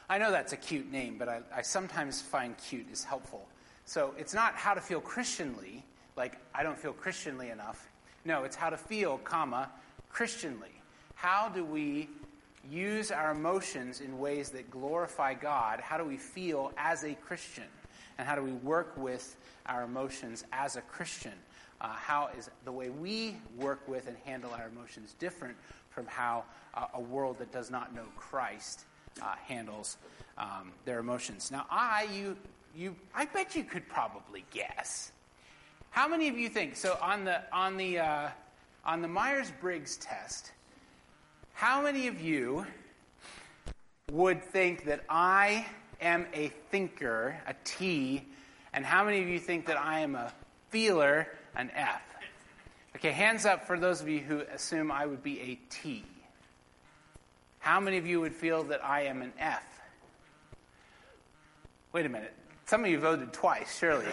I know that's a cute name, but I sometimes find cute is helpful. So it's not how to feel Christianly, like I don't feel Christianly enough. No, it's how to feel, Christianly. How do we use our emotions in ways that glorify God? How do we feel as a Christian? And how do we work with our emotions as a Christian? How is the way we work with and handle our emotions different from how a world that does not know Christ handles their emotions? Now, I bet you could probably guess. How many of you think so? On the Myers-Briggs test, how many of you would think that I am a thinker, a T, and how many of you think that I am a feeler, an F? Okay, hands up for those of you who assume I would be a T. How many of you would feel that I am an F? Wait a minute. Some of you voted twice, surely.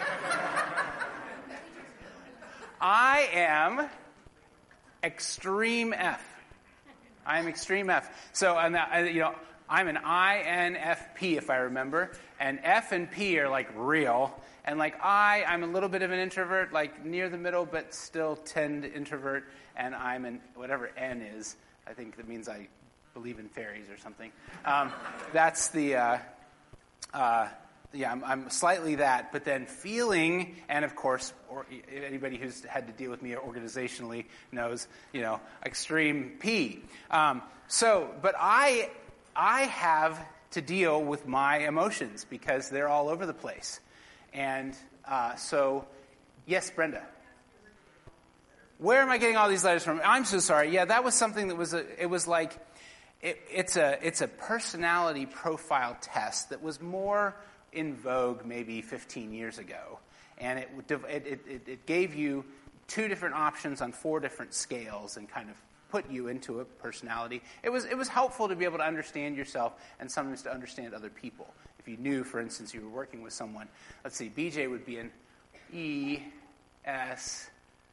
I am extreme F. I am extreme F. So, I'm an INFP, if I remember. And F and P are like real. And like I'm a little bit of an introvert, like near the middle, but still tend to introvert. And I'm an, whatever N is, I think that means I believe in fairies or something. That's the, I'm slightly that. But then feeling, and of course, or anybody who's had to deal with me organizationally knows, extreme P. But I have to deal with my emotions because they're all over the place. And yes, Brenda. Where am I getting all these letters from? I'm so sorry. Yeah, that was something that it's a personality profile test that was more in vogue maybe 15 years ago. And it gave you 2 different options on 4 different scales and kind of put you into a personality. It was helpful to be able to understand yourself and sometimes to understand other people. If you knew, for instance, you were working with someone, let's see, BJ would be an E, S,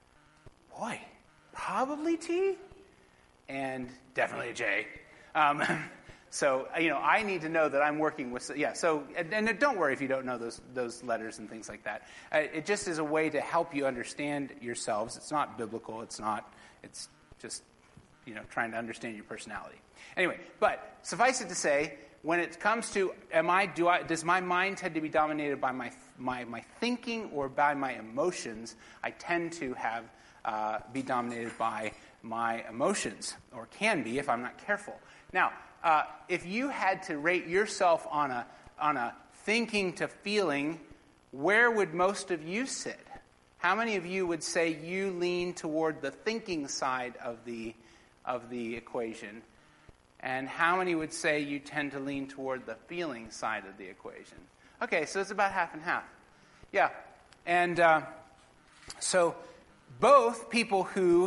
probably T, and definitely a J. So, I need to know that I'm working with, and don't worry if you don't know those letters and things like that. It just is a way to help you understand yourselves. It's not biblical. It's just, trying to understand your personality. Anyway, but suffice it to say, when it comes to does my mind tend to be dominated by my thinking or by my emotions? I tend to be dominated by my emotions, or can be if I'm not careful. Now, if you had to rate yourself on a thinking to feeling, where would most of you sit? How many of you would say you lean toward the thinking side of the equation? And how many would say you tend to lean toward the feeling side of the equation? Okay, so it's about half and half. Yeah, and so both people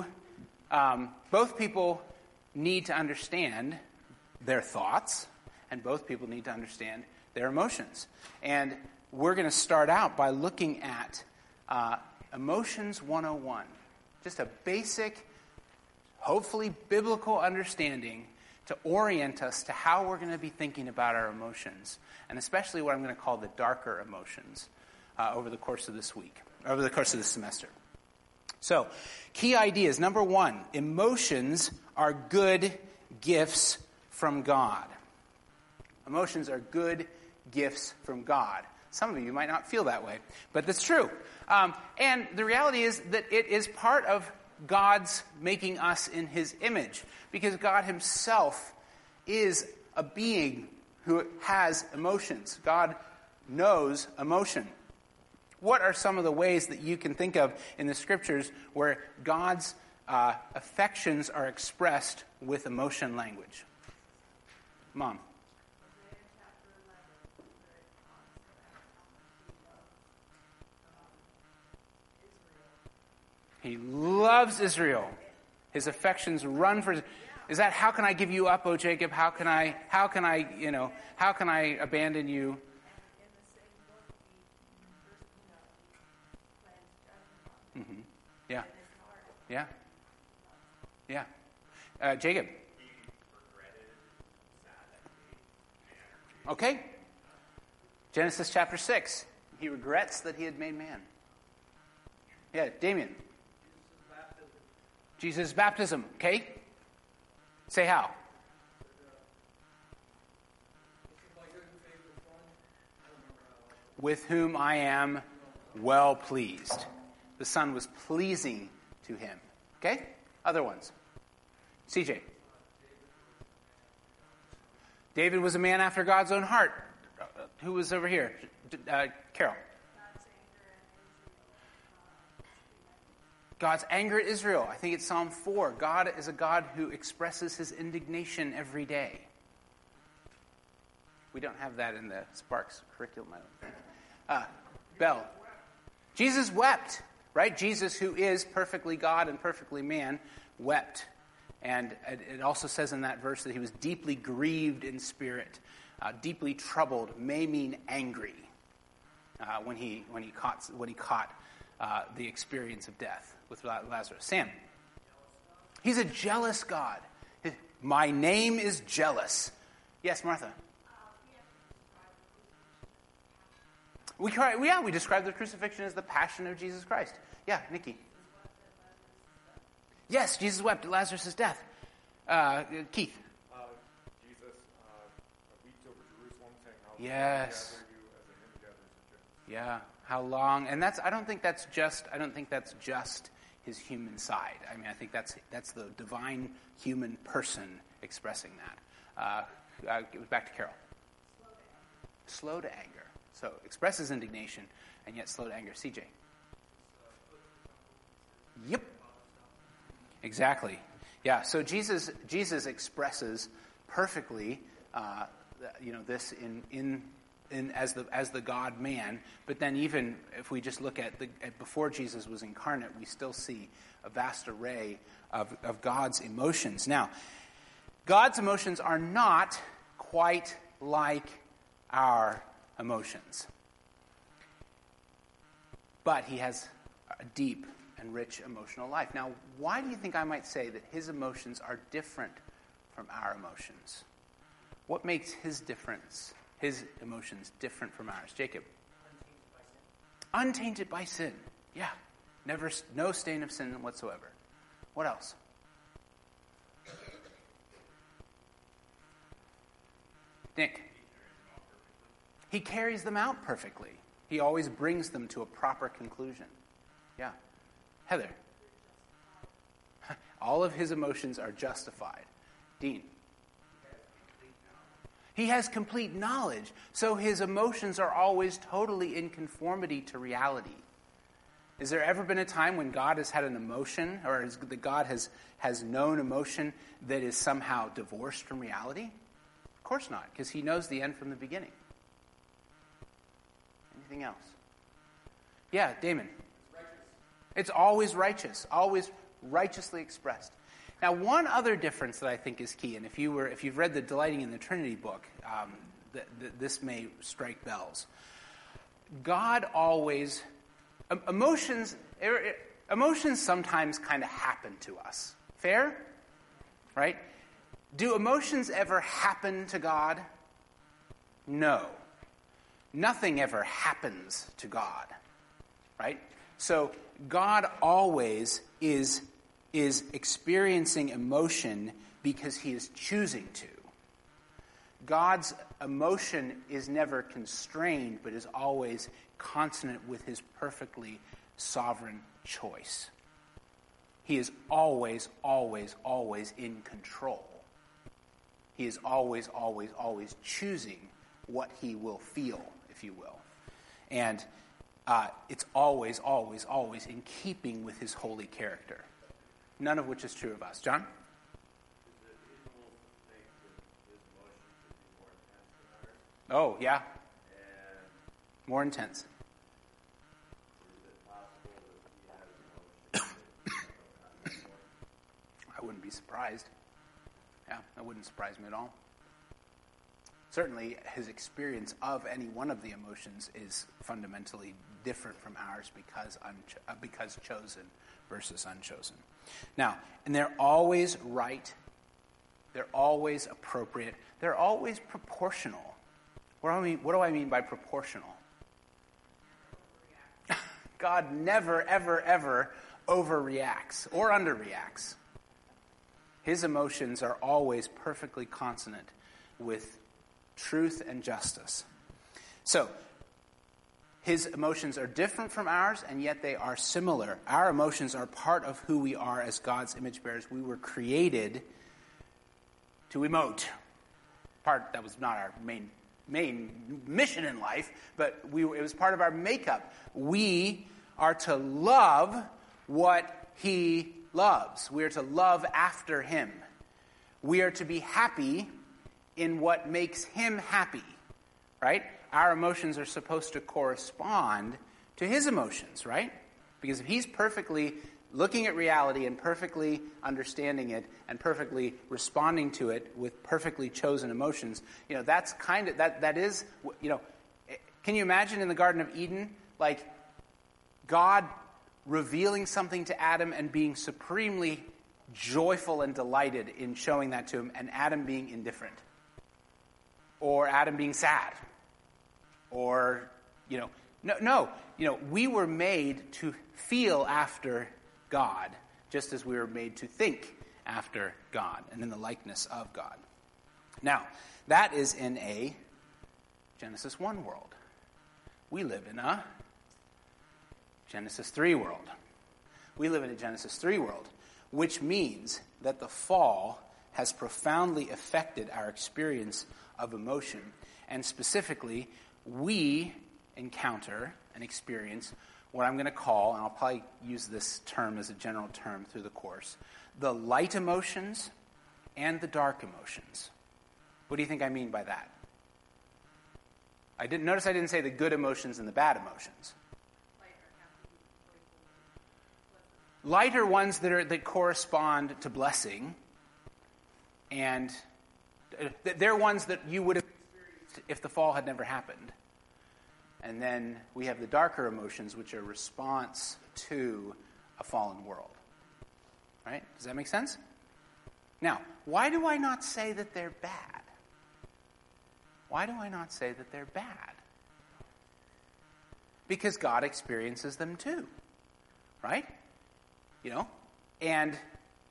need to understand their thoughts, and both people need to understand their emotions. And we're going to start out by looking at Emotions 101, just a basic, hopefully biblical understanding to orient us to how we're going to be thinking about our emotions, and especially what I'm going to call the darker emotions over the course of this week, over the course of this semester. So, key ideas. Number 1, emotions are good gifts from God. Emotions are good gifts from God. Some of you might not feel that way, but that's true. And the reality is that it is part of God's making us in His image, because God Himself is a being who has emotions. God knows emotion. What are some of the ways that you can think of in the Scriptures where God's affections are expressed with emotion language? Mom. He loves Israel. His affections run for. Is that how can I give you up, O Jacob? How can I abandon you? Mm-hmm. Yeah. Yeah. Yeah. Jacob. Okay? Genesis chapter 6. He regrets that he had made man. Yeah, Damien. Jesus' baptism. Okay? Say how. With whom I am well pleased. The Son was pleasing to him. Okay? Other ones. CJ. David was a man after God's own heart. Who was over here? Carol. God's anger at Israel. I think it's Psalm 4. God is a God who expresses his indignation every day. We don't have that in the Sparks curriculum, I don't think. Bell. Jesus wept, right? Jesus, who is perfectly God and perfectly man, wept. And it also says in that verse that he was deeply grieved in spirit. Deeply troubled may mean angry when he caught the experience of death with Lazarus. Sam. He's a jealous God. My name is jealous. Yes, Martha. We describe the crucifixion as the passion of Jesus Christ. Yeah, Nikki. Yes, Jesus wept at Lazarus' death. Keith. Jesus weeps over Jerusalem, saying, "How long yes. gather you as a hen gathers the chicks?" Yeah, how long? And I don't think that's just his human side. I mean, I think that's the divine human person expressing that. Back to Carol. Slow to anger. So expresses indignation and yet slow to anger. CJ. Yep. Exactly. Yeah. So Jesus expresses perfectly, this in as the God man. But then even if we just look at before Jesus was incarnate, we still see a vast array of God's emotions. Now, God's emotions are not quite like our emotions, but he has a deep and rich emotional life. Now, why do you think I might say that his emotions are different from our emotions? What makes his emotions different from ours? Jacob. Untainted by sin. Yeah. No stain of sin whatsoever. What else? Nick. He carries them out perfectly. He always brings them to a proper conclusion. Yeah. Heather. All of his emotions are justified. Dean. He has complete knowledge, so his emotions are always totally in conformity to reality. Has there ever been a time when God has had an emotion, or that God has known emotion that is somehow divorced from reality? Of course not, because he knows the end from the beginning. Anything else? Yeah, Damon. It's always righteous, always righteously expressed. Now, one other difference that I think is key, and if you've read the Delighting in the Trinity book, this may strike bells. God always emotions sometimes kind of happen to us. Fair? Right? Do emotions ever happen to God? No. Nothing ever happens to God. Right? So God always is experiencing emotion because he is choosing to. God's emotion is never constrained, but is always consonant with his perfectly sovereign choice. He is always, always, always in control. He is always, always, always choosing what he will feel, if you will. And it's always, always, always in keeping with his holy character. None of which is true of us. John? Is it reasonable to think that his emotions could be more intense than ours? Oh, yeah. And more intense. is it possible that he has emotions? I wouldn't be surprised. Yeah, that wouldn't surprise me at all. Certainly, his experience of any one of the emotions is fundamentally different from ours because chosen versus unchosen. Now, and they're always right. They're always appropriate. They're always proportional. What do I mean by proportional? God never, ever, ever overreacts or underreacts. His emotions are always perfectly consonant with truth and justice. So, his emotions are different from ours, and yet they are similar. Our emotions are part of who we are as God's image bearers. We were created to emote. That was not our main mission in life, but it was part of our makeup. We are to love what he loves. We are to love after him. We are to be happy in what makes him happy, right? Our emotions are supposed to correspond to his emotions, right? Because if he's perfectly looking at reality and perfectly understanding it and perfectly responding to it with perfectly chosen emotions, that's kind of, that is, can you imagine in the Garden of Eden, like God revealing something to Adam and being supremely joyful and delighted in showing that to him, and Adam being indifferent? Or Adam being sad? Or, no, we were made to feel after God, just as we were made to think after God and in the likeness of God. Now, that is in a Genesis 1 world. We live in a Genesis 3 world. We live in a Genesis 3 world, which means that the fall has profoundly affected our experience of emotion. And specifically, we encounter and experience what I'm going to call, and I'll probably use this term as a general term through the course, the light emotions and the dark emotions. What do you think I mean by that? I didn't say the good emotions and the bad emotions. Lighter ones that correspond to blessing, and they're ones that you would have experienced if the fall had never happened. And then we have the darker emotions, which are a response to a fallen world. Right? Does that make sense? Now, why do I not say that they're bad? Why do I not say that they're bad? Because God experiences them too. Right? And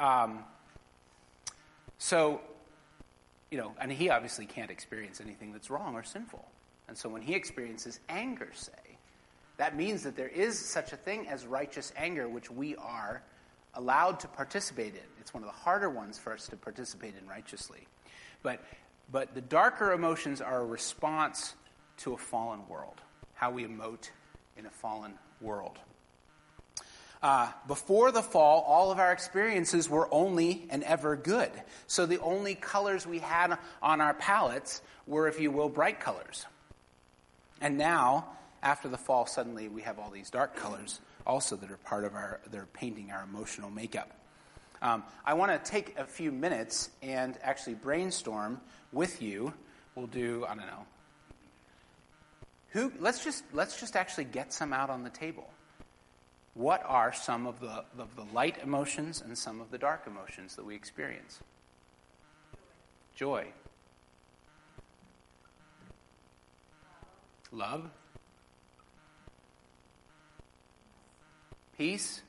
so, and he obviously can't experience anything that's wrong or sinful. And so when he experiences anger, say, that means that there is such a thing as righteous anger, which we are allowed to participate in. It's one of the harder ones for us to participate in righteously. But the darker emotions are a response to a fallen world, how we emote in a fallen world. Before the fall, all of our experiences were only and ever good. So the only colors we had on our palettes were, if you will, bright colors. And now, after the fall, suddenly we have all these dark colors also that are part of they're painting our emotional makeup. I want to take a few minutes and actually brainstorm with you. We'll do, I don't know. Let's just actually get some out on the table. What are some of the light emotions and some of the dark emotions that we experience? Joy. Love. Peace.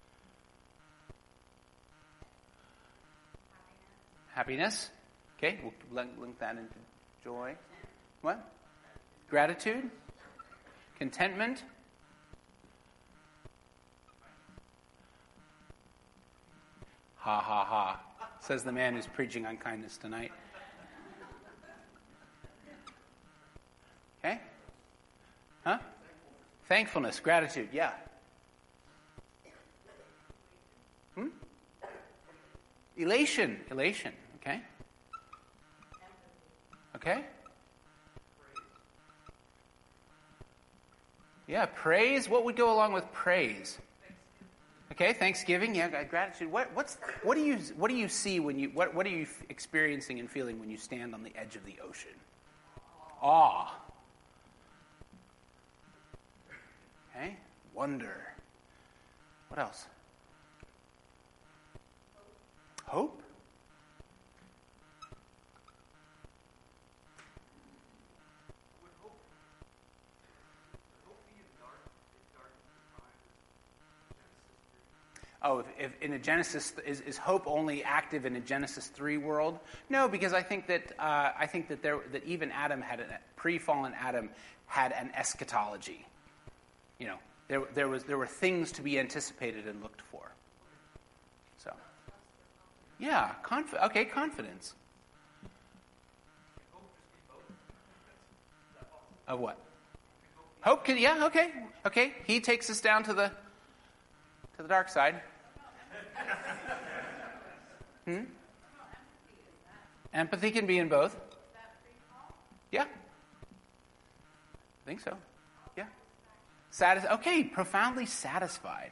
Happiness. Okay, we'll link that into joy. What? Gratitude. Contentment. Ha ha ha, says the man who's preaching on kindness tonight. Okay? Huh? Thankfulness, gratitude, yeah. Elation, okay? Okay? Yeah, praise. What would go along with praise? Okay, Thanksgiving. Yeah, gratitude. What do you see when you what are you experiencing and feeling when you stand on the edge of the ocean? Awe. Okay, wonder. What else? Hope. if in a Genesis is hope only active in a Genesis 3 world? No, because I think that that even Adam pre-fallen Adam had an eschatology. You know, there were things to be anticipated and looked for. So, yeah, confidence. Of what? Hope can, yeah, okay. He takes us down to the dark side. Empathy can be in both. Yeah. I think so. Yeah. Profoundly satisfied.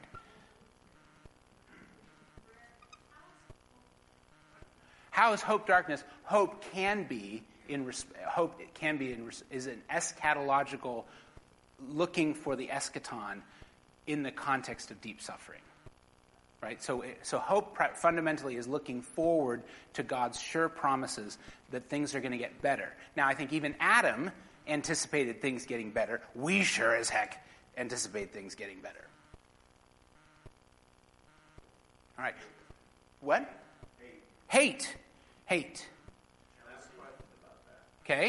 How is hope darkness? Hope can be is an eschatological looking for the eschaton in the context of deep suffering. Right? So hope fundamentally is looking forward to God's sure promises that things are going to get better. Now, I think even Adam anticipated things getting better. We sure as heck anticipate things getting better. All right. What? Hate. Can I ask a question about that? Okay.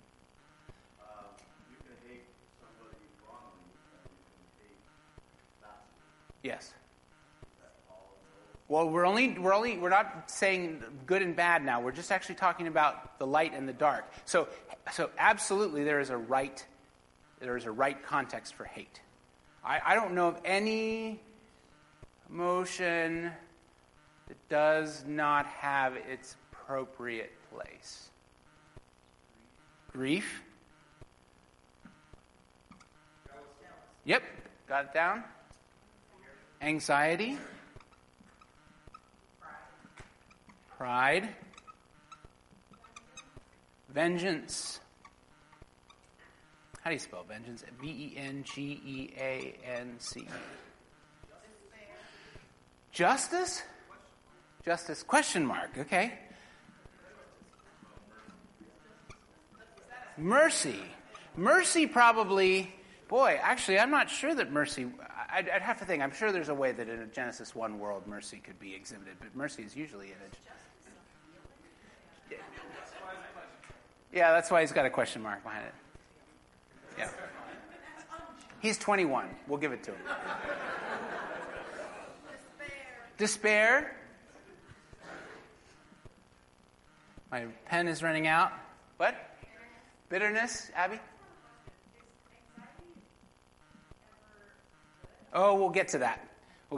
You can hate somebody wrongly, and you can hate not. Yes. That's all. Well, we're not saying good and bad now. We're just actually talking about the light and the dark. So absolutely there is a right context for hate. I don't know of any emotion that does not have its appropriate place. Grief. Yep, got it down. Anxiety. Pride. Vengeance. How do you spell vengeance? Vengeance. Justice? Justice, question mark, okay. Mercy. Mercy probably, boy, actually, I'm not sure that mercy, I'd have to think. I'm sure there's a way that in a Genesis 1 world mercy could be exhibited, but mercy is usually in a... Yeah, that's why he's got a question mark behind it. Yeah. He's 21. We'll give it to him. Despair. My pen is running out. What? Bitterness, Abby? Oh, we'll get to that.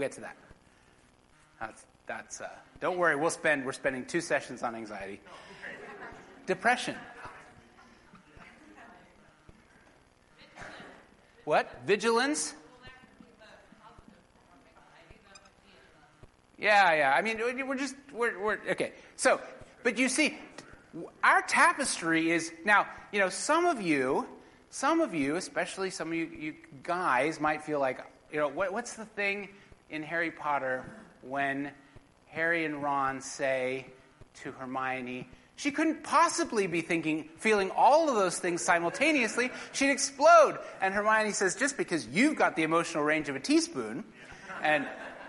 That's don't worry, we're spending 2 sessions on anxiety. Depression. What? Vigilance? Yeah. I mean, we're okay. So, but you see, our tapestry is now. You know, some of you, especially some of you guys, might feel like, you know, what's the thing in Harry Potter when Harry and Ron say to Hermione, she couldn't possibly be feeling all of those things simultaneously. She'd explode. And Hermione says, just because you've got the emotional range of a teaspoon, and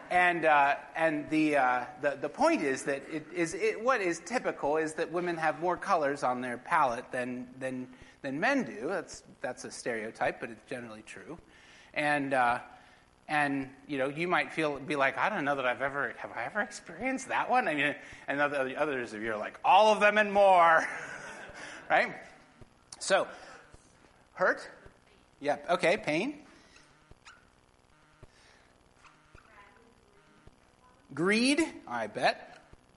the point is that what is typical is that women have more colors on their palette than men do. That's a stereotype, but it's generally true. And you know, you might be like, I don't know that have I ever experienced that one? I mean, and others of you are like, all of them and more, right? So, hurt? Yeah. Okay. Pain. Greed. I bet.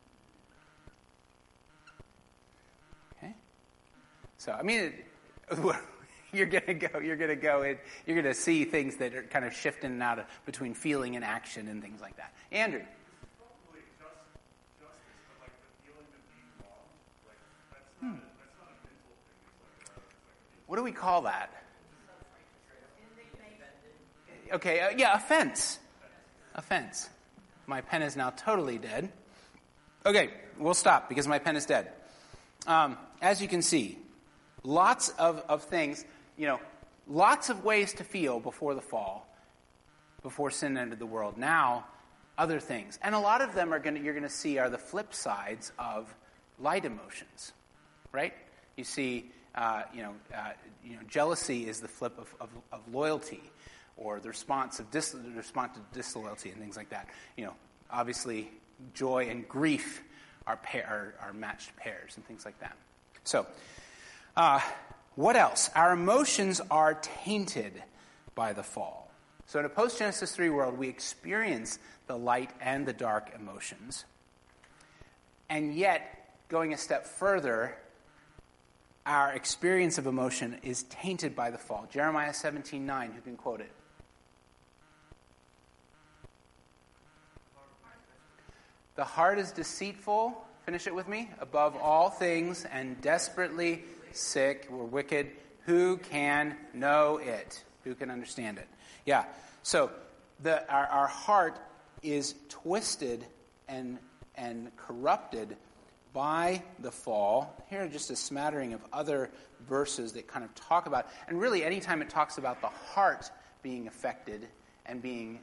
Okay. So, I mean, you're gonna see things that are kind of shifting and out between feeling and action and things like that. Andrew. Probably justice, but like the feeling of being wrong, like that's not a mental thing. It's like what do we call that? Okay, yeah, offense. Offense. My pen is now totally dead. Okay, we'll stop because my pen is dead. As you can see, lots of things, you know, lots of ways to feel before the fall, before sin entered the world. Now, other things. And a lot of them you're going to see are the flip sides of light emotions, right? You see, jealousy is the flip of loyalty, or the response to disloyalty and things like that. Obviously, joy and grief are matched pairs and things like that. So, what else? Our emotions are tainted by the fall. So in a post-Genesis 3 world, we experience the light and the dark emotions. And yet, going a step further, our experience of emotion is tainted by the fall. Jeremiah 17:9, who can quote it? The heart is deceitful, finish it with me, above all things, and desperately sick or wicked. Who can know it? Who can understand it? Yeah, so our heart is twisted and corrupted by the fall. Here are just a smattering of other verses that kind of talk about, and really anytime it talks about the heart being affected and being,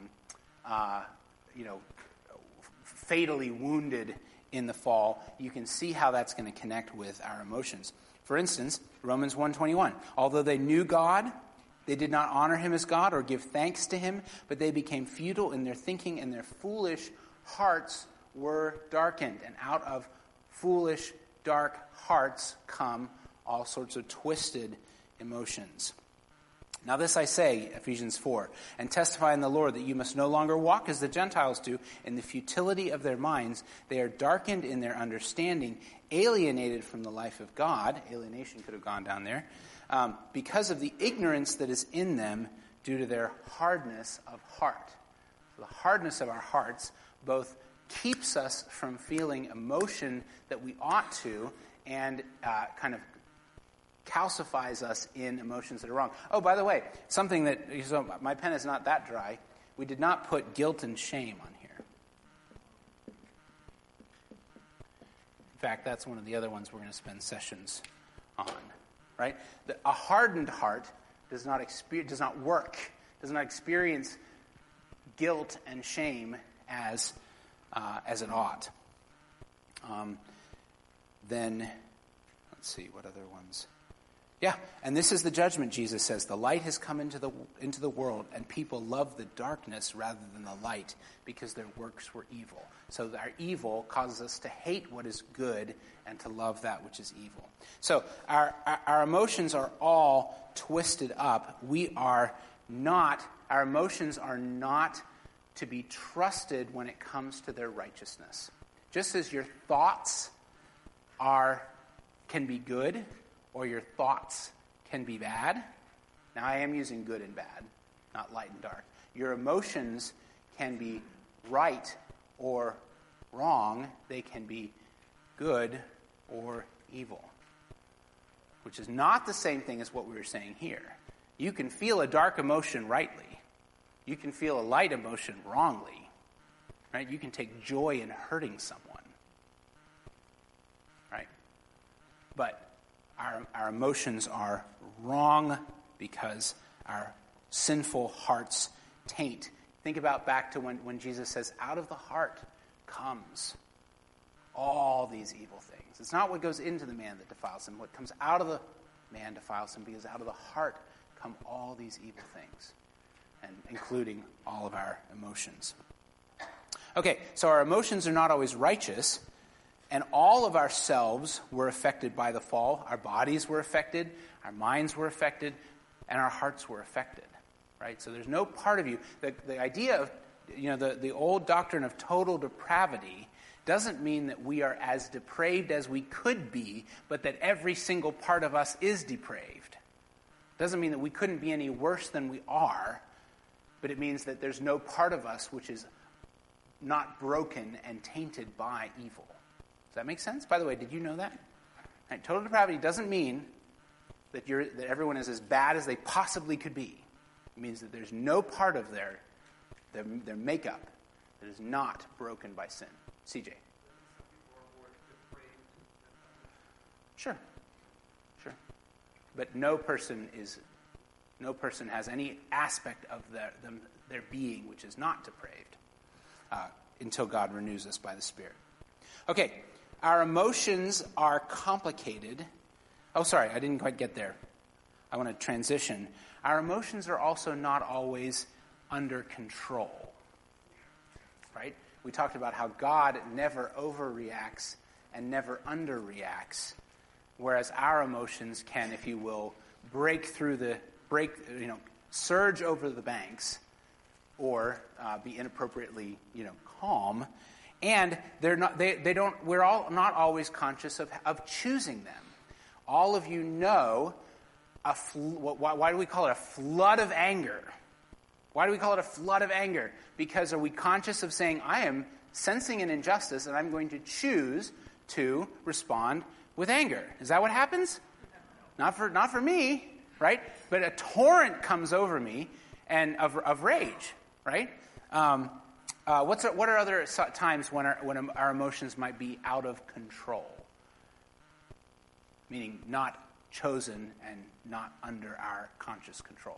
fatally wounded in the fall, you can see how that's going to connect with our emotions. For instance, Romans 1:21, although they knew God, they did not honor him as God or give thanks to him, but they became futile in their thinking, and their foolish hearts were darkened. And out of foolish, dark hearts come all sorts of twisted emotions. Now this I say, Ephesians 4, and testify in the Lord that you must no longer walk as the Gentiles do in the futility of their minds. They are darkened in their understanding, alienated from the life of God. Alienation could have gone down there. Because of the ignorance that is in them due to their hardness of heart. The hardness of our hearts both keeps us from feeling emotion that we ought to, and kind of calcifies us in emotions that are wrong. Oh, by the way, something that, so my pen is not that dry. We did not put guilt and shame on here. In fact, that's one of the other ones we're going to spend sessions on, right? A hardened heart does not experience guilt and shame as it ought. Then, let's see, what other ones? Yeah, and this is the judgment, Jesus says. The light has come into the world, and people love the darkness rather than the light because their works were evil. So our evil causes us to hate what is good and to love that which is evil. So our emotions are all twisted up. Our emotions are not to be trusted when it comes to their righteousness. Just as your thoughts can be good, or your thoughts can be bad. Now, I am using good and bad, not light and dark. Your emotions can be right or wrong. They can be good or evil, which is not the same thing as what we were saying here. You can feel a dark emotion rightly. You can feel a light emotion wrongly. Right? You can take joy in hurting someone. Right? But our emotions are wrong because our sinful hearts taint. Think about back to when Jesus says, out of the heart comes all these evil things. It's not what goes into the man that defiles him. What comes out of the man defiles him, because out of the heart come all these evil things, and including all of our emotions. Okay, so our emotions are not always righteous. And all of ourselves were affected by the fall. Our bodies were affected, our minds were affected, and our hearts were affected. Right? So there's no part of you. The idea of, the old doctrine of total depravity doesn't mean that we are as depraved as we could be, but that every single part of us is depraved. Doesn't mean that we couldn't be any worse than we are, but it means that there's no part of us which is not broken and tainted by evil. Does that make sense? By the way, did you know that? Right, total depravity doesn't mean that everyone is as bad as they possibly could be. It means that there's no part of their makeup that is not broken by sin. CJ. Sure. But no person has any aspect of their being which is not depraved. until God renews us by the Spirit. Okay, our emotions are complicated. Oh, sorry, I didn't quite get there. I want to transition. Our emotions are also not always under control, right? We talked about how God never overreacts and never underreacts, whereas our emotions can, if you will, surge over the banks, or be inappropriately, calm, and we're all not always conscious of choosing them. All of you know, why do we call it a flood of anger? Why do we call it a flood of anger? Because are we conscious of saying, I am sensing an injustice and I'm going to choose to respond with anger? Is that what happens? Not for me, right? But a torrent comes over me and of rage, right? What are other times when our emotions might be out of control? Meaning not chosen and not under our conscious control.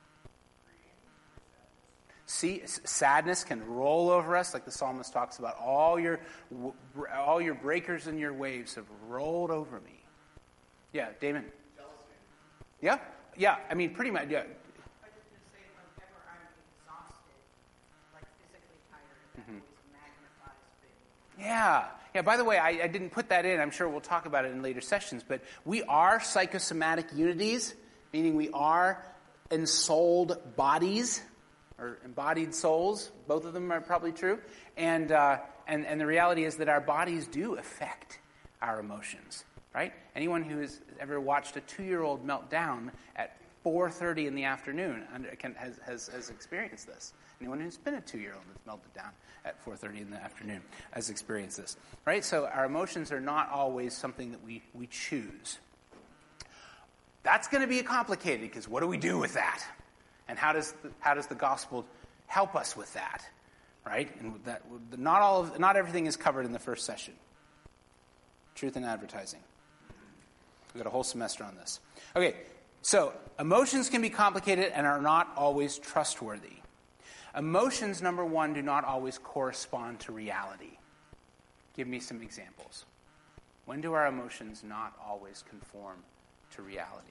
See, sadness can roll over us, like the psalmist talks about. All your breakers and your waves have rolled over me. Yeah, Damon. Jealousy. Yeah. I mean, pretty much. Yeah. I just going to say, whenever I'm exhausted, like physically tired, that always magnifies things. Yeah. By the way, I didn't put that in. I'm sure we'll talk about it in later sessions. But we are psychosomatic unities, meaning we are ensouled bodies, or embodied souls. Both of them are probably true. And the reality is that our bodies do affect our emotions, right? Anyone who has ever watched a 2-year-old melt down at 4:30 in the afternoon has experienced this. Anyone who's been a 2-year-old that's melted down at 4:30 in the afternoon has experienced this, right? So our emotions are not always something that we choose. That's going to be complicated, because what do we do with that? And how does the gospel help us with that, right? And that not everything is covered in the first session. Truth in advertising. We've got a whole semester on this. Okay, so emotions can be complicated and are not always trustworthy. Emotions, number one, do not always correspond to reality. Give me some examples. When do our emotions not always conform to reality?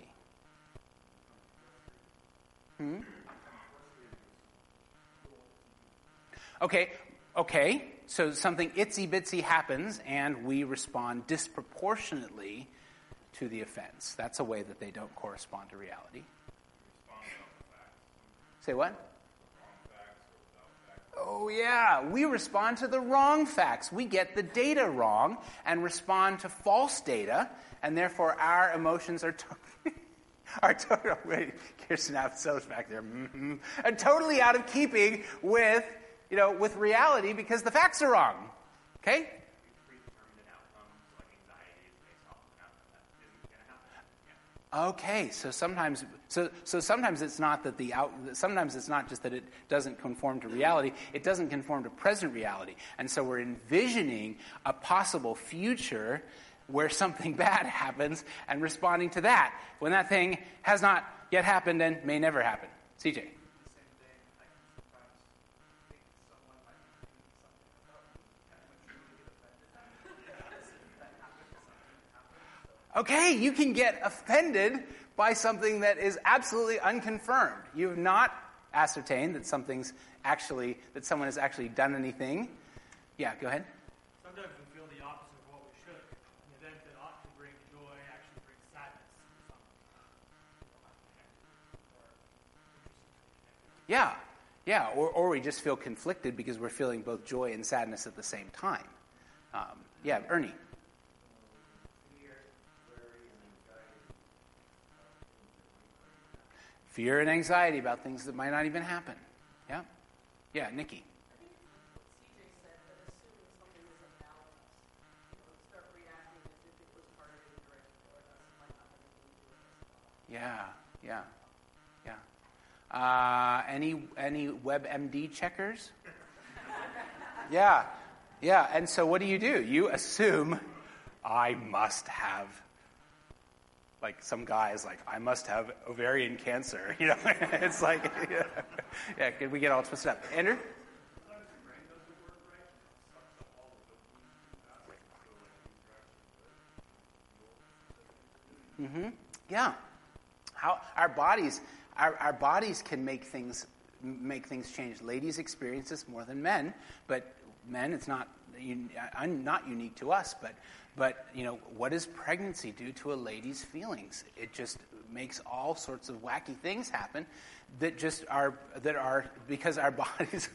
Okay. So something itsy-bitsy happens, and we respond disproportionately to the offense. That's a way that they don't correspond to reality. Say what? Oh, yeah. We respond to the wrong facts. We get the data wrong and respond to false data, and therefore our emotions are totally, Kirsten Apato's back there, are totally out of keeping with reality, because the facts are wrong. Okay? Okay, so sometimes it's not that sometimes it's not just that it doesn't conform to reality, it doesn't conform to present reality. And so we're envisioning a possible future where something bad happens and responding to that when that thing has not yet happened and may never happen. CJ. Okay, you can get offended by something that is absolutely unconfirmed. You have not ascertained that someone has actually done anything. Yeah, go ahead. Sometimes we feel the opposite of what we should. An event that ought to bring joy actually brings sadness. Yeah, or we just feel conflicted because we're feeling both joy and sadness at the same time. Ernie. Fear and anxiety about things that might not even happen. Yeah, Nikki. I think what CJ said, that as soon as something is about us, start reacting as if it was part of a direct or us might not have anything to do with us. Yeah. Any WebMD checkers? Yeah. And so what do? You assume I must have. Like some guy is like, I must have ovarian cancer. It's like, yeah, we get all twisted up. Andrew? Yeah. How our bodies can make things change. Ladies experience this more than men, but men, it's not unique to us. But what does pregnancy do to a lady's feelings? It just makes all sorts of wacky things happen that are because our bodies.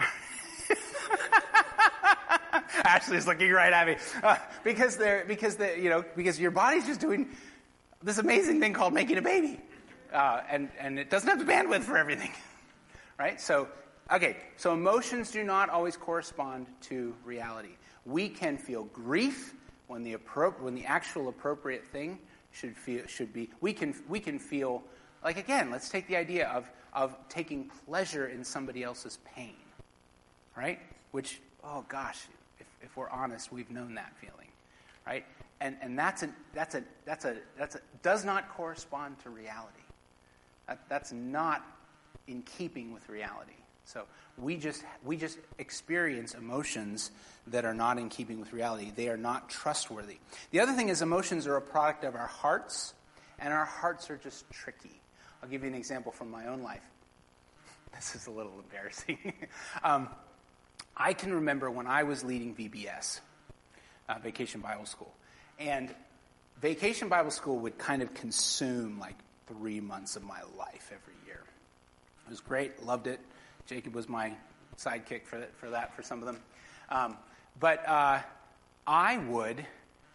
Ashley's looking right at me because your body's just doing this amazing thing called making a baby, and it doesn't have the bandwidth for everything, right? So emotions do not always correspond to reality. We can feel grief when the actual appropriate thing should be. We can feel like, again, let's take the idea of taking pleasure in somebody else's pain, right? Which, oh gosh, if we're honest, we've known that feeling, right? And that's does not correspond to reality. That's not in keeping with reality. So we just experience emotions that are not in keeping with reality. They are not trustworthy. The other thing is emotions are a product of our hearts, and our hearts are just tricky. I'll give you an example from my own life. This is a little embarrassing. I can remember when I was leading VBS, Vacation Bible School, and Vacation Bible School would kind of consume like 3 months of my life every year. It was great, loved it. Jacob was my sidekick for some of them. But I would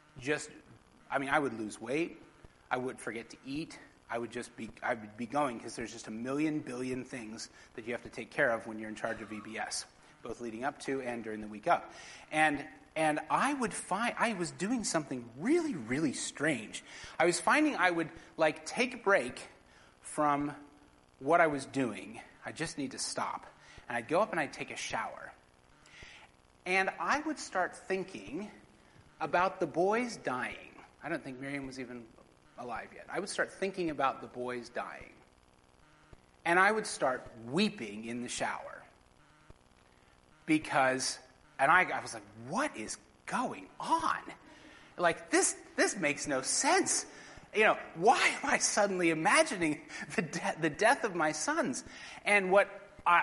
lose weight. I would forget to eat. I would be going because there's just a million billion things that you have to take care of when you're in charge of VBS, both leading up to and during the week up. And I would find I was doing something really, really strange. I was finding I would take a break from what I was doing. I just need to stop. And I'd go up and I'd take a shower. And I would start thinking about the boys dying. I don't think Miriam was even alive yet. I would start thinking about the boys dying. And I would start weeping in the shower. Because, and I was like, what is going on? Like, this makes no sense. Why am I suddenly imagining the death of my sons? And what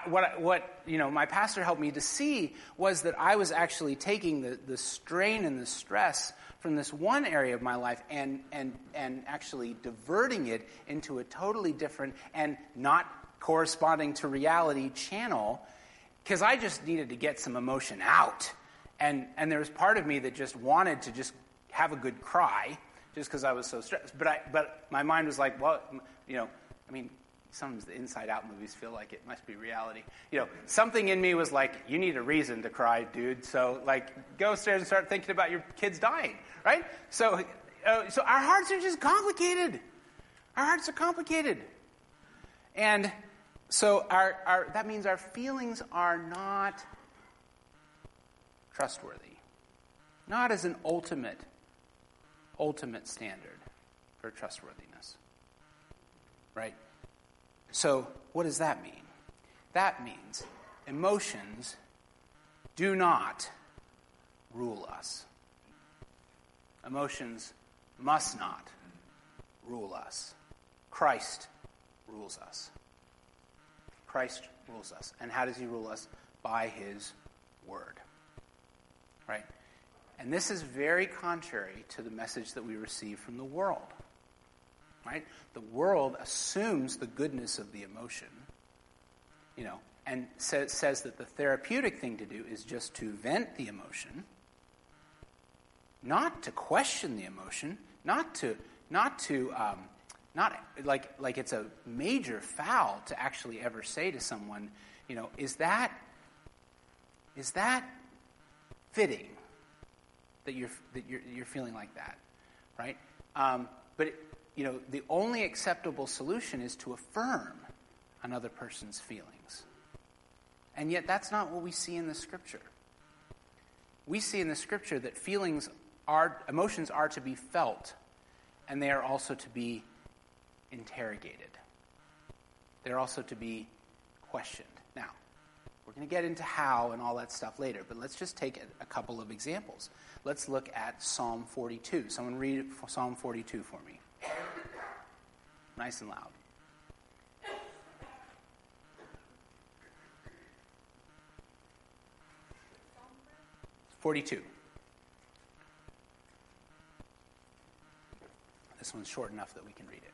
my pastor helped me to see was that I was actually taking the strain and the stress from this one area of my life and actually diverting it into a totally different and not corresponding to reality channel, because I just needed to get some emotion out. And there was part of me that just wanted to just have a good cry, just because I was so stressed. But my mind was like, well, sometimes the Inside Out movies feel like it must be reality. Something in me was like, you need a reason to cry, dude. So, go upstairs and start thinking about your kids dying, right? So our hearts are just complicated. Our hearts are complicated. And so that means our feelings are not trustworthy. Not as an ultimate standard for trustworthiness, right? So what does that mean? That means emotions do not rule us. Emotions must not rule us. Christ rules us. Christ rules us. And how does he rule us? By his word. Right? And this is very contrary to the message that we receive from the world. Right? The world assumes the goodness of the emotion, and says that the therapeutic thing to do is just to vent the emotion, not to question the emotion, not like it's a major foul to actually ever say to someone, is that fitting that you're feeling like that, right? But the only acceptable solution is to affirm another person's feelings. And yet that's not what we see in the Scripture. We see in the Scripture that emotions are to be felt, and they are also to be interrogated. They're also to be questioned. Now, we're going to get into how and all that stuff later, but let's just take a couple of examples. Let's look at Psalm 42. Someone read Psalm 42 for me. nice and loud. 42. This one's short enough that we can read it.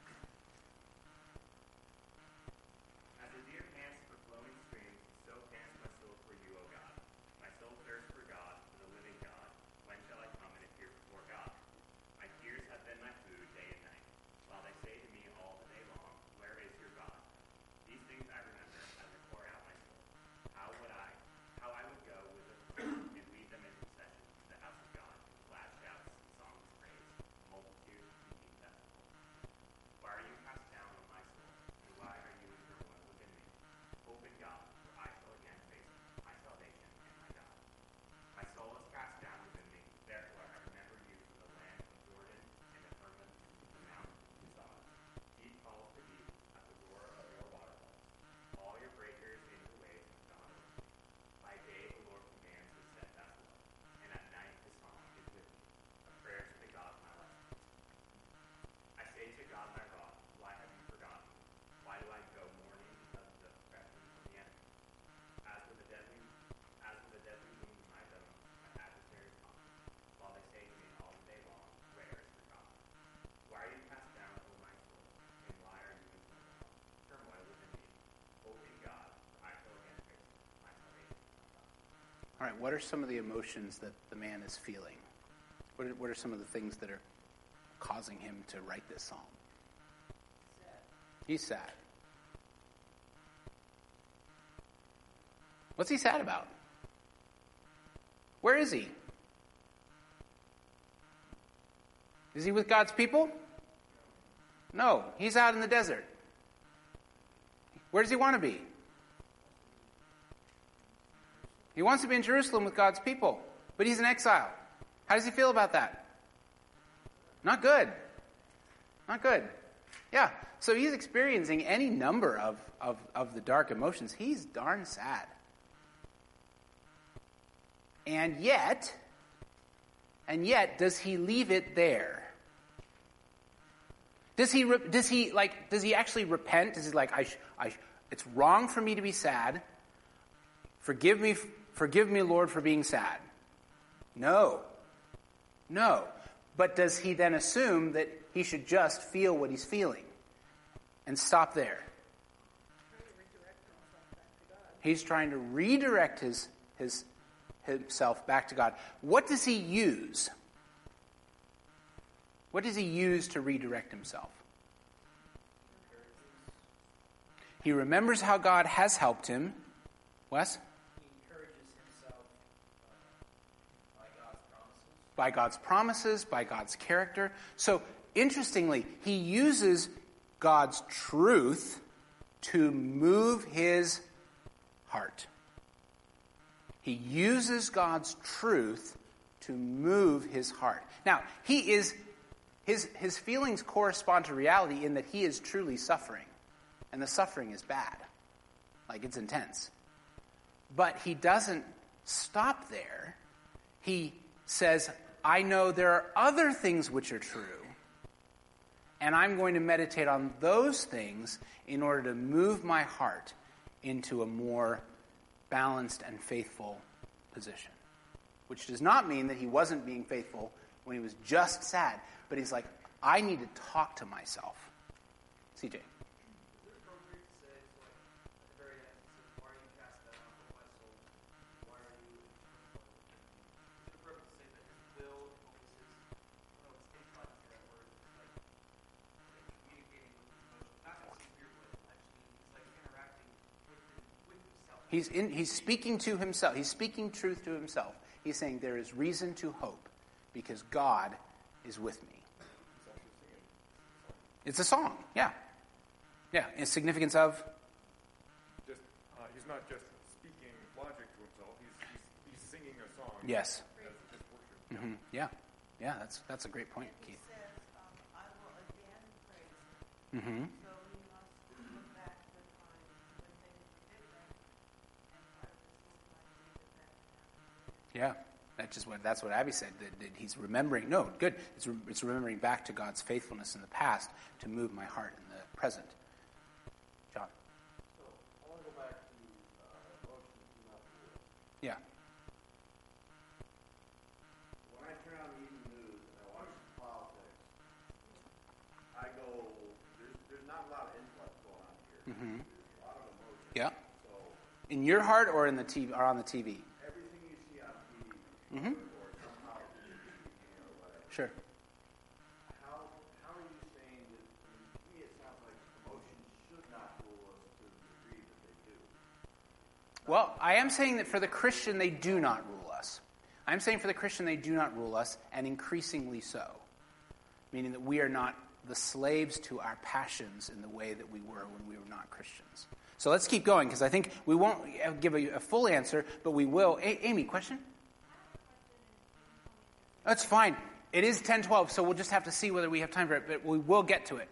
As the deer pants for flowing streams, so pants my soul for you, O God. My soul thirsts for God, for the living God. When shall I come and appear before God? My tears have been my food day and night, while they say to me all the day long, where is your God? These things I remember as I pour out my soul. How I would go with the and lead them in procession to the house of God, with glad shouts and songs of praise, multitude keeping festival. Why are you cast down, O my soul? And why are you in turmoil within me? Hope in God, for I shall again face my salvation and my God. My soul is cast down within me, therefore I remember you from the land of Jordan and the Hermon, the Mount Pisgah. Deep calls for deep at the roar of your waterfalls. All your breakers in your waves have gone over. By day the Lord commands his steadfast love, and at night his song is with me, a prayer to the God of my life. I say to God my rock, why have you forgotten me? Why do I go mourning because of the oppression from the enemy? As with a deadly wound in my bones, my adversaries mock me, while they say to me all the day long, where is your God? Why are you cast down, O my soul, and why are you in turmoil within me? Hope in God, for I shall again face my salvation and my God. All right, what are some of the emotions that the man is feeling? What are some of the things that are causing him to write this psalm? He's sad. What's he sad about? Where is he? Is he with God's people? No, he's out in the desert. Where does he want to be? He wants to be in Jerusalem with God's people, but he's in exile. How does he feel about that? Not good. Not good. Yeah, so he's experiencing any number of the dark emotions. He's darn sad. And yet, does he leave it there? Does he actually repent? Does he like, it's wrong for me to be sad. Forgive me, Lord, for being sad. No. But does he then assume that he should just feel what he's feeling and stop there? He's trying to redirect himself back to God. What does he use? What does he use to redirect himself? He remembers how God has helped him. Wes? He encourages himself by God's promises. By God's promises, by God's character. So, interestingly, he uses God's truth to move his heart. He uses God's truth to move his heart. Now, his feelings correspond to reality in that he is truly suffering. And the suffering is bad. Like, it's intense. But he doesn't stop there. He says, I know there are other things which are true, and I'm going to meditate on those things in order to move my heart into a more balanced and faithful position. Which does not mean that he wasn't being faithful when he was just sad, but he's like, I need to talk to myself. CJ. He's speaking to himself. He's speaking truth to himself. He's saying there is reason to hope because God is with me. It's a song, yeah. Yeah, in significance of? Just, he's not just speaking logic to himself. He's singing a song. Yes. As just worship. Mm-hmm. Yeah, that's a great point, Keith. He says, I will again praise him. Mm-hmm. So he must look back to the time when things were different, and part of this book might be that Yeah, that's what Abby said. That he's remembering. No, good. It's remembering back to God's faithfulness in the past to move my heart in the present. John. So, I want to go back to emotions do not rule. Yeah. When I turn on the evening news and I watch politics, I go, there's not a lot of intellect going on here. Mm-hmm. There's a lot of emotion. Yeah. So, In your heart or in the TV or on the TV? everything you see on TV Mm-hmm. or somehow whatever. Sure. How are you saying that? To me, it sounds like emotions should not rule us to the degree that they do. Well, I am saying that for the Christian, they do not rule us. I'm saying for the Christian, they do not rule us, and increasingly so. Meaning that we are not the slaves to our passions in the way that we were when we were not Christians. So let's keep going, because I think we won't give a full answer, but we will. Amy, question? That's fine. It is 10:12, so we'll just have to see whether we have time for it, but we will get to it.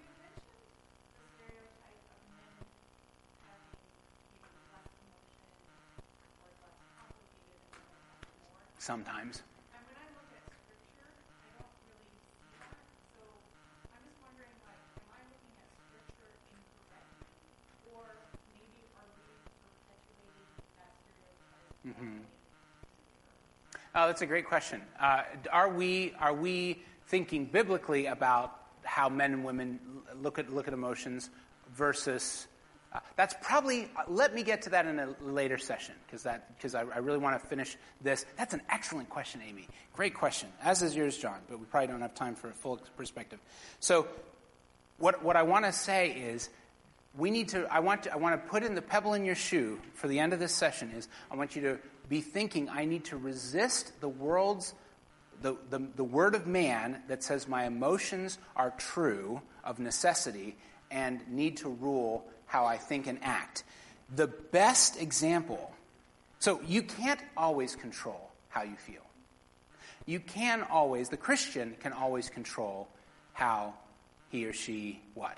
Sometimes. And when I look at Scripture, I don't really see that. So I'm just wondering, like, am I looking at Scripture incorrectly? Or maybe are we perpetuating that stereotype? That's a great question. Are we thinking biblically about how men and women look at emotions versus? That's probably. Let me get to that in a later session because I really want to finish this. That's an excellent question, Amy. Great question, as is yours, John. But we probably don't have time for a full perspective. So, what I want to say is, we need to. I want to put in the pebble in your shoe for the end of this session. Is I want you to be thinking. I need to resist the world's. The word of man that says my emotions are true of necessity and need to rule how I think and act. The best example, so you can't always control how you feel. You can always, the Christian can always control how he or she what?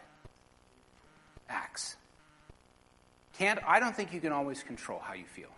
Acts. I don't think you can always control how you feel.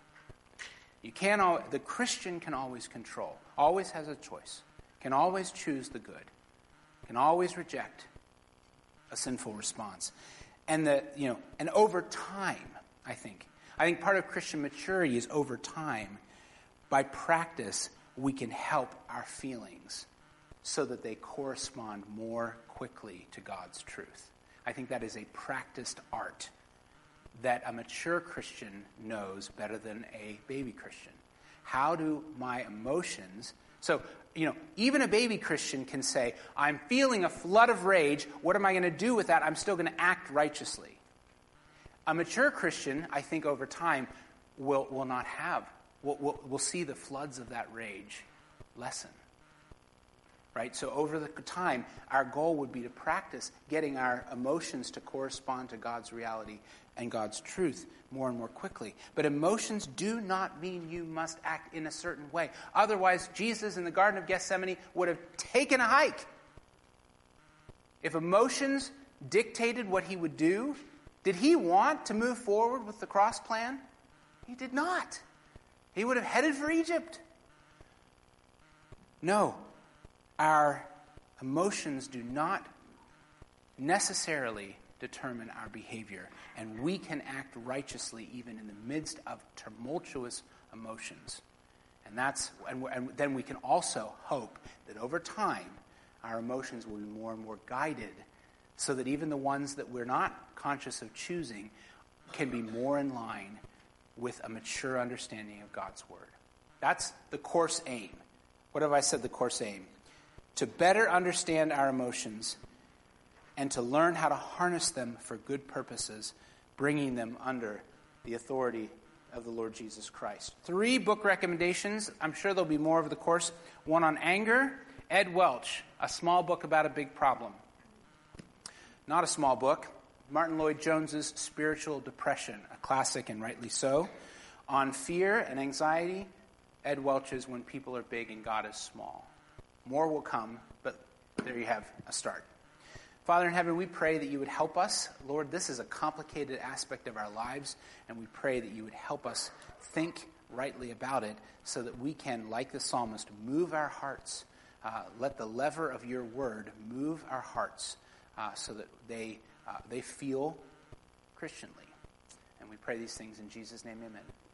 The Christian can always control, always has a choice, can always choose the good, can always reject a sinful response. And over time, I think part of Christian maturity is over time, by practice, we can help our feelings so that they correspond more quickly to God's truth. I think that is a practiced art that a mature Christian knows better than a baby Christian. How do my emotions... So, even a baby Christian can say, I'm feeling a flood of rage. What am I going to do with that? I'm still going to act righteously. A mature Christian, I think over time, will not have... We'll see the floods of that rage lessen. Right? So over the time, our goal would be to practice getting our emotions to correspond to God's reality and God's truth more and more quickly. But emotions do not mean you must act in a certain way. Otherwise, Jesus in the Garden of Gethsemane would have taken a hike. If emotions dictated what he would do, did he want to move forward with the cross plan? He did not. He would have headed for Egypt. No. Our emotions do not necessarily determine our behavior, and we can act righteously even in the midst of tumultuous emotions. And then we can also hope that over time our emotions will be more and more guided so that even the ones that we're not conscious of choosing can be more in line with a mature understanding of God's word. That's the course aim. What have I said the course aim? To better understand our emotions and to learn how to harness them for good purposes, bringing them under the authority of the Lord Jesus Christ. 3 book recommendations. I'm sure there'll be more over the course. One on anger, Ed Welch, a small book about a big problem. Not a small book, Martin Lloyd-Jones's Spiritual Depression, a classic and rightly so. On fear and anxiety, Ed Welch's When People Are Big and God Is Small. More will come, but there you have a start. Father in heaven, we pray that you would help us. Lord, this is a complicated aspect of our lives, and we pray that you would help us think rightly about it so that we can, like the psalmist, move our hearts. Let the lever of your word move our hearts so that they they feel Christianly. And we pray these things in Jesus' name, amen.